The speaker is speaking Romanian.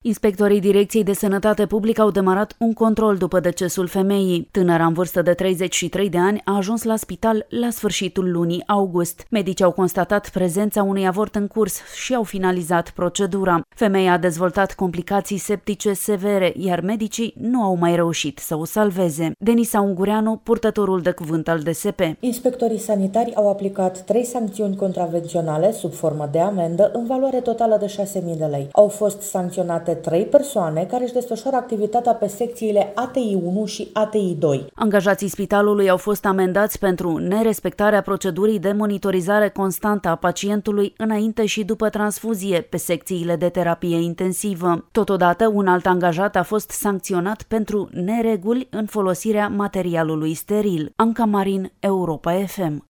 Inspectorii Direcției de Sănătate Publică au demarat un control după decesul femeii. Tânăra în vârstă de 33 de ani a ajuns la spital la sfârșitul lunii august. Medicii au constatat prezența unui avort în curs și au finalizat procedura. Femeia a dezvoltat complicații septice severe, iar medicii nu au mai reușit să o salveze. Denisa Ungureanu, purtătorul de cuvânt al DSP. Inspectorii sanitari au aplicat 3 sancțiuni contravenționale sub formă de amendă în valoare totală de 6.000 de lei. Au fost sancționate 3 persoane care își desfășoară activitatea pe secțiile ATI 1 și ATI 2. Angajații spitalului au fost amendați pentru nerespectarea procedurii de monitorizare constantă a pacientului înainte și după transfuzie pe secțiile de terapie intensivă. Totodată, un alt angajat a fost sancționat pentru nereguli în folosirea materialului steril. Anca Marin, Europa FM.